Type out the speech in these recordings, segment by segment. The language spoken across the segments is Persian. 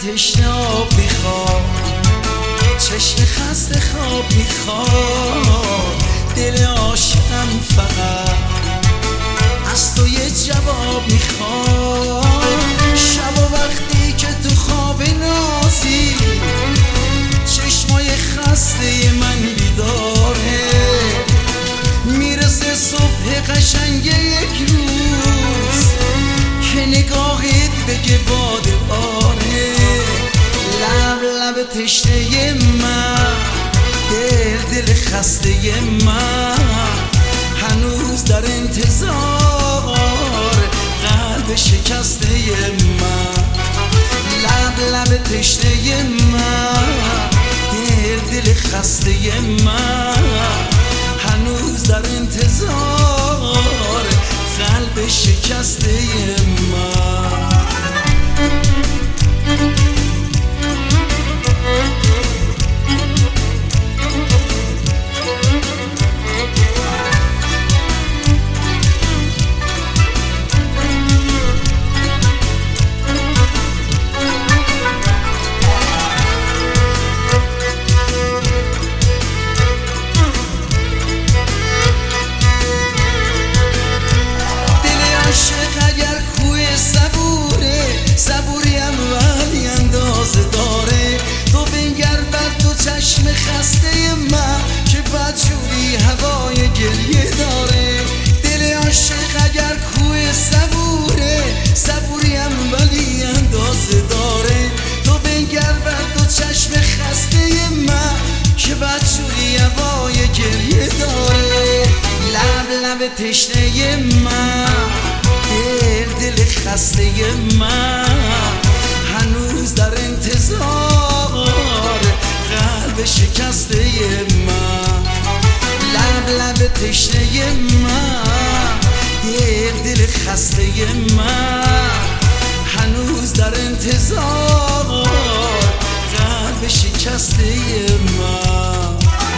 تشنه آب میخواد، چشم خسته خواب میخواد، دل عاشقم فقط از تو یه جواب میخواد. شب و وقتی که تو خواب نازی چشمای خسته من بیداره، میرسه صبح قشنگ یک روز که نگاهت بگه باد آره. لب تشنه من، دل خسته من هنوز در انتظار قلب شکسته من. لب تشنه من، دل خسته من هنوز در انتظار قلب شکسته من. صبوریم ولی اندازه داره، تو بنگر بر تو چشم خسته من که بدجوری هوای گریه داره. دل عاشق اگر کوه صبوره، صبوریم ولی اندازه داره، تو بنگر بر تو چشم خسته من که بدجوری هوای گریه داره. لب تشنه من، دل خسته من هنوز در انتظار قلب شکسته من. لب تشنه من، دل خسته من هنوز در انتظار قلب شکسته من.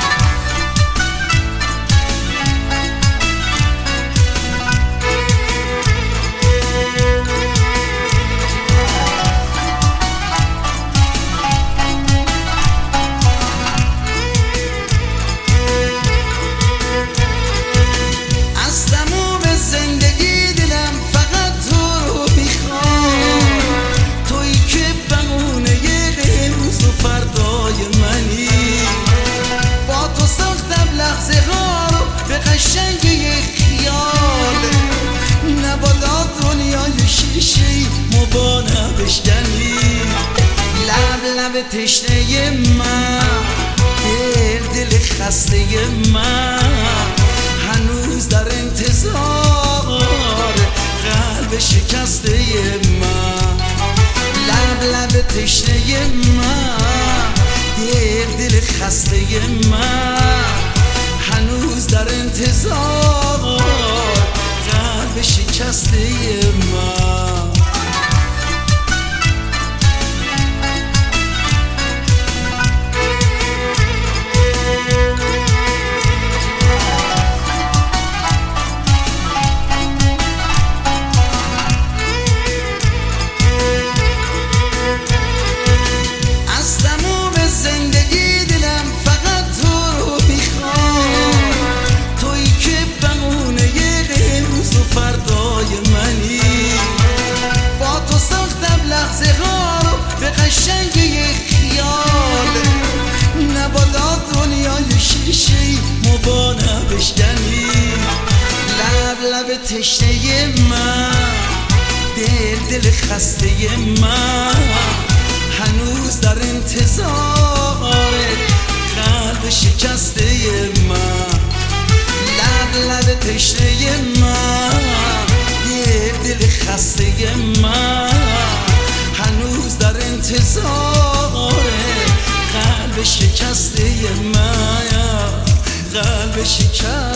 لب تشنه من، دل خسته من هنوز در انتظار قلب شکسته من. لب تشنه من، دل خسته من هنوز در انتظار قلب شکسته من. لب تشنه من، دل خسته من هنوز در انتظار قلب شکسته من. لب تشنه من، دل خسته من هنوز در انتظار قلب شکسته من. قلب شکسته